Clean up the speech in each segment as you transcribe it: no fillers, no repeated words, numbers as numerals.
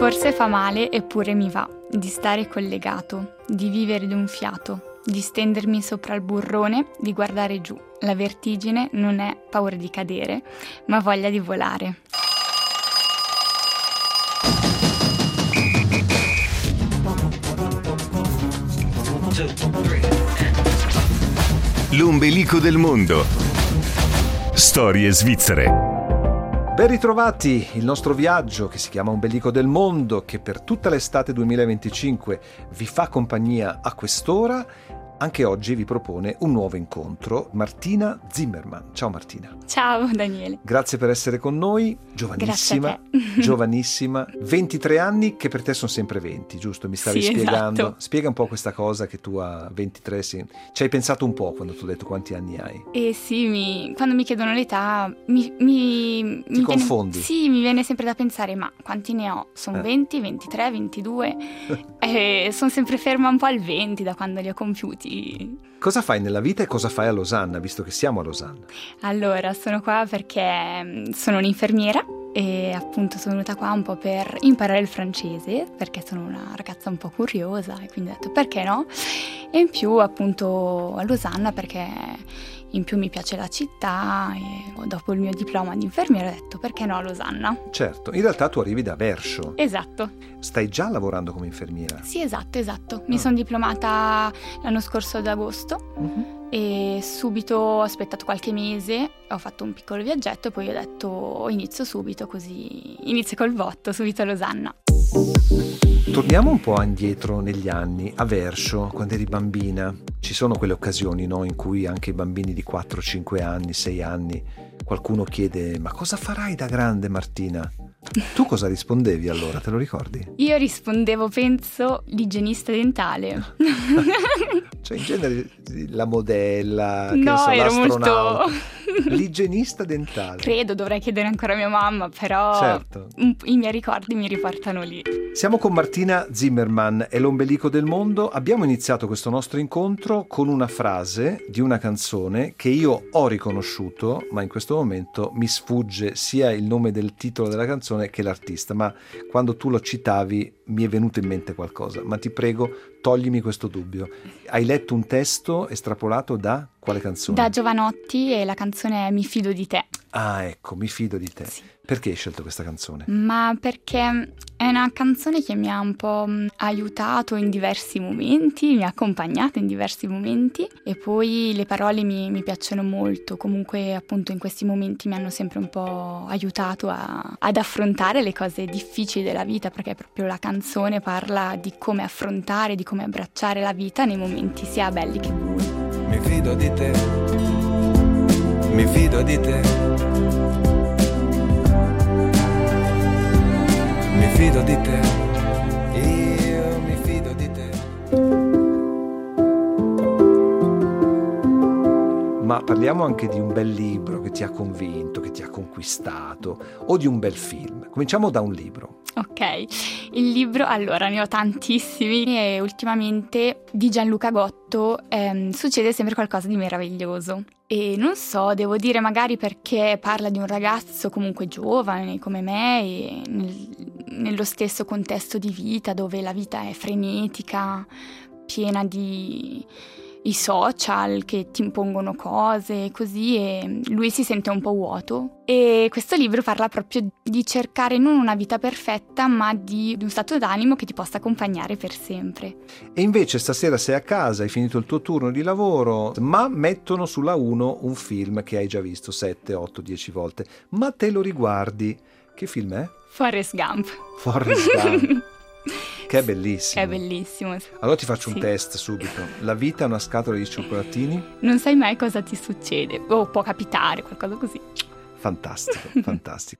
Forse fa male eppure mi va di stare collegato, di vivere d'un fiato, di stendermi sopra il burrone, di guardare giù. La vertigine non è paura di cadere, ma voglia di volare. L'ombelico del mondo. Storie svizzere. Ben ritrovati, il nostro viaggio che si chiama Ombelico del Mondo, che per tutta l'estate 2025 vi fa compagnia a quest'ora. Anche oggi vi propone un nuovo incontro, Martina Zimmermann. Ciao Martina. Ciao Daniele. Grazie per essere con noi, giovanissima, Grazie a te. Giovanissima, 23 anni che per te sono sempre 20, giusto? Mi stavi spiegando. Esatto. Spiega un po' questa cosa che tu a 23 ci hai pensato un po' quando ti ho detto quanti anni hai. Sì, quando mi chiedono l'età mi confondi? Sì, mi viene sempre da pensare, ma quanti ne ho? Sono 20, 23, 22? Sono sempre ferma un po' al 20 da quando li ho compiuti. Cosa fai nella vita e cosa fai a Losanna, visto che siamo a Losanna? Allora, sono qua perché sono un'infermiera e appunto sono venuta qua un po' per imparare il francese, perché sono una ragazza un po' curiosa e quindi ho detto perché no? E in più appunto a Losanna perché in più mi piace la città e dopo il mio diploma di infermiera ho detto perché no a Losanna? Certo, in realtà tu arrivi da Verscho. Esatto. Stai già lavorando come infermiera? Sì, esatto. Mi sono diplomata l'anno scorso ad agosto. E subito ho aspettato qualche mese, ho fatto un piccolo viaggetto e poi ho detto inizio subito, così inizio col botto, subito a Losanna. Torniamo un po' indietro negli anni, a Verscho, quando eri bambina. Ci sono quelle occasioni, no, in cui anche i bambini di 4, 5 anni, 6 anni, qualcuno chiede ma cosa farai da grande Martina? Tu cosa rispondevi allora, te lo ricordi? Io rispondevo, penso, l'igienista dentale. Cioè in genere la modella, che No, so, ero l'astronauta. molto... L'igienista dentale. Credo, dovrei chiedere ancora a mia mamma, però certo. I miei ricordi mi riportano lì. Siamo con Martina Zimmermann, è l'ombelico del mondo. Abbiamo iniziato questo nostro incontro con una frase di una canzone che io ho riconosciuto, ma in questo momento mi sfugge sia il nome del titolo della canzone che l'artista, ma quando tu lo citavi mi è venuto in mente qualcosa. Ma ti prego, toglimi questo dubbio. Hai letto un testo estrapolato da quale canzone? Da Jovanotti e la canzone è Mi fido di te. Ah, ecco, Mi fido di te. Sì. Perché hai scelto questa canzone? Ma perché è una canzone che mi ha un po' aiutato in diversi momenti, mi ha accompagnato in diversi momenti e poi le parole mi piacciono molto, comunque appunto in questi momenti mi hanno sempre un po' aiutato ad affrontare le cose difficili della vita, perché proprio la canzone parla di come affrontare, di come abbracciare la vita nei momenti sia belli che bui. Mi fido di te, mi fido di te. Mi fido di te, io mi fido di te. Ma parliamo anche di un bel libro che ti ha convinto, che ti ha conquistato, o di un bel film. Cominciamo da un libro. Ok, il libro, allora ne ho tantissimi e ultimamente di Gianluca Gotto succede sempre qualcosa di meraviglioso. E non so, devo dire magari perché parla di un ragazzo comunque giovane come me e nello stesso contesto di vita dove la vita è frenetica, piena di i social che ti impongono cose e così, e lui si sente un po' vuoto. E questo libro parla proprio di cercare non una vita perfetta, ma di un stato d'animo che ti possa accompagnare per sempre. E invece stasera sei a casa, hai finito il tuo turno di lavoro, ma mettono sulla 1 un film che hai già visto 7, 8, 10 volte, ma te lo riguardi. Che film è? Forrest Gump. Forrest Gump. Che è bellissimo. È bellissimo. Allora ti faccio un Sì. test subito. La vita è una scatola di cioccolatini? Non sai mai cosa ti succede, o può capitare, qualcosa così. Fantastico, fantastico.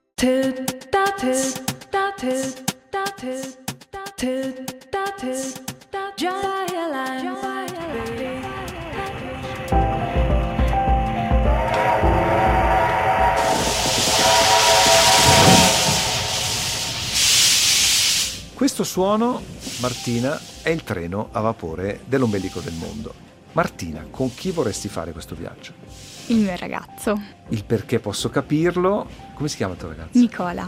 Questo suono, Martina, è il treno a vapore dell'ombelico del mondo. Martina, con chi vorresti fare questo viaggio? Il mio ragazzo, Il perché posso capirlo. Come si chiama il tuo ragazzo? Nicola.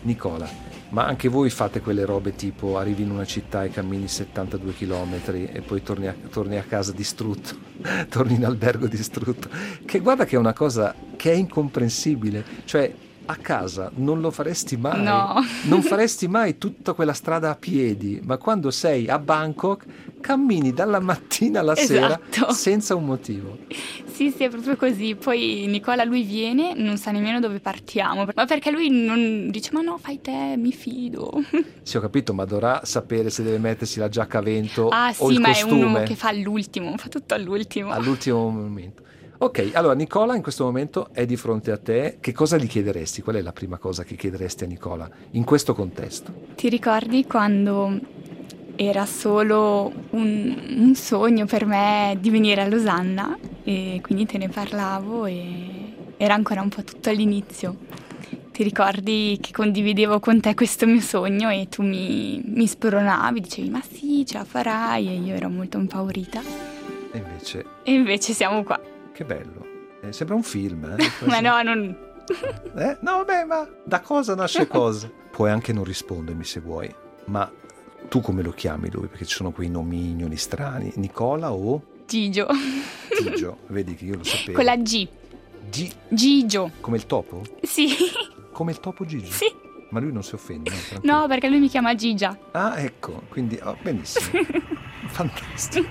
Nicola, ma anche voi fate quelle robe tipo arrivi in una città e cammini 72 chilometri e poi torni a casa distrutto, torni in albergo distrutto, che guarda che è una cosa che è incomprensibile, cioè a casa non lo faresti mai, No. Non faresti mai tutta quella strada a piedi, ma quando sei a Bangkok cammini dalla mattina alla sera Esatto. senza un motivo. Sì, è proprio così. Poi Nicola, lui viene, non sa nemmeno dove partiamo, ma perché lui non dice ma no, fai te, mi fido. Sì, ho capito, ma dovrà sapere se deve mettersi la giacca a vento o Sì, il ma costume è uno che fa all'ultimo, fa tutto all'ultimo. all'ultimo momento. Ok, allora Nicola in questo momento è di fronte a te. Che cosa gli chiederesti? Qual è la prima cosa che chiederesti a Nicola in questo contesto? Ti ricordi quando era solo un sogno per me di venire a Losanna e quindi te ne parlavo e era ancora un po' tutto all'inizio. Ti ricordi che condividevo con te questo mio sogno e tu mi spronavi, dicevi ma sì, ce la farai, e io ero molto impaurita. E invece siamo qua. Che bello. Sembra un film, eh? Ma no, non... No, vabbè, ma da cosa nasce cosa? Puoi anche non rispondermi se vuoi, ma tu come lo chiami lui? Perché ci sono quei nomignoli strani. Nicola o? Gigio. Gigio, vedi che io lo sapevo. Con la G. Gigio. Come il topo? Sì. Come il topo Gigio? Sì. Ma lui non si offende, no? Tranquillo. No, perché lui mi chiama Gigia. Ah, ecco, quindi benissimo. Fantastico.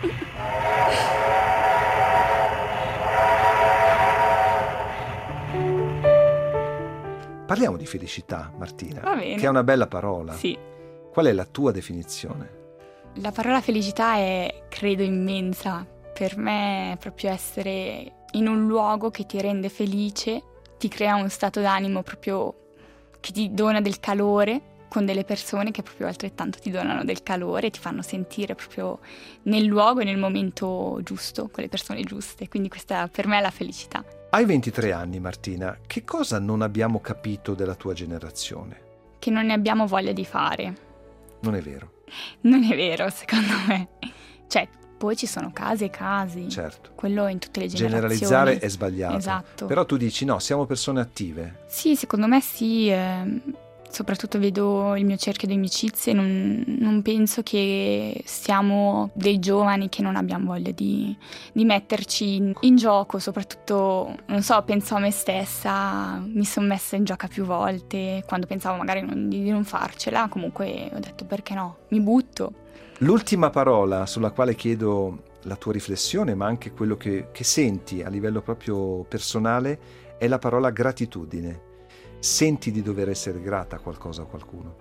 Parliamo di felicità, Martina. Va bene. Che è una bella parola. Sì. Qual è la tua definizione? La parola felicità è, credo, immensa. Per me è proprio essere in un luogo che ti rende felice, ti crea uno stato d'animo proprio che ti dona del calore, con delle persone che proprio altrettanto ti donano del calore, ti fanno sentire proprio nel luogo e nel momento giusto, con le persone giuste. Quindi questa per me è la felicità. Hai 23 anni, Martina. Che cosa non abbiamo capito della tua generazione? Che non ne abbiamo voglia di fare. Non è vero. Non è vero, secondo me. Cioè, poi ci sono casi e casi. Certo. Quello in tutte le generazioni. Generalizzare è sbagliato. Esatto. Però tu dici no, siamo persone attive. Sì, secondo me sì. Soprattutto vedo il mio cerchio di amicizie, non penso che siamo dei giovani che non abbiamo voglia di metterci in gioco, soprattutto, non so, penso a me stessa, mi sono messa in gioco più volte, quando pensavo magari di non farcela, comunque ho detto perché no, mi butto. L'ultima parola sulla quale chiedo la tua riflessione, ma anche quello che senti a livello proprio personale, è la parola gratitudine. Senti di dover essere grata a qualcosa o a qualcuno?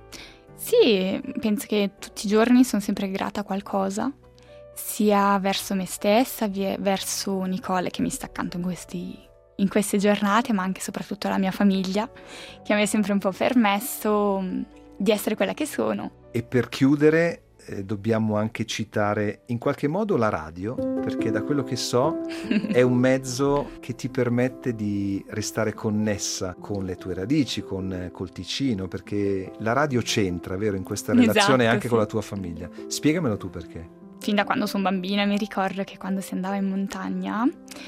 Sì, penso che tutti i giorni sono sempre grata a qualcosa, sia verso me stessa, verso Nicole che mi sta accanto in queste giornate, ma anche e soprattutto alla mia famiglia, che mi ha sempre un po' permesso di essere quella che sono. E per chiudere dobbiamo anche citare in qualche modo la radio, perché da quello che so è un mezzo che ti permette di restare connessa con le tue radici, col Ticino, perché la radio c'entra, vero, in questa relazione, esatto, anche sì, con la tua famiglia. Spiegamelo tu perché. Fin da quando sono bambina mi ricordo che quando si andava in montagna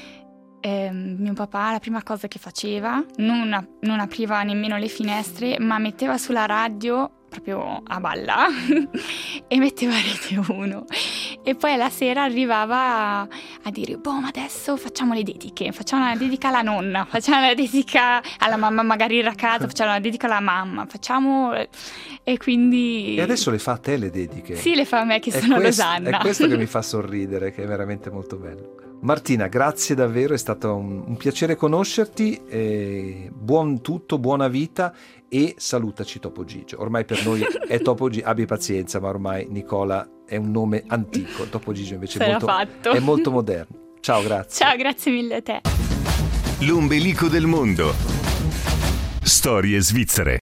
mio papà la prima cosa che faceva non apriva nemmeno le finestre, ma metteva sulla radio proprio a balla e metteva Rete 1 e poi alla sera arrivava a dire ma adesso facciamo le dediche, facciamo una dedica alla nonna, facciamo la dedica alla mamma, magari era a casa, facciamo la dedica alla mamma, e quindi... E adesso le fa a te le dediche? Sì, le fa a me che sono a Losanna. È questo che mi fa sorridere, che è veramente molto bello. Martina, grazie davvero, è stato un piacere conoscerti, buon tutto, buona vita e salutaci Topo Gigio. Ormai per noi è Topo Gigio, abbi pazienza, ma ormai Nicola è un nome antico, Topo Gigio invece è molto moderno. Ciao, grazie. Ciao, grazie mille a te. L'ombelico del mondo. Storie svizzere.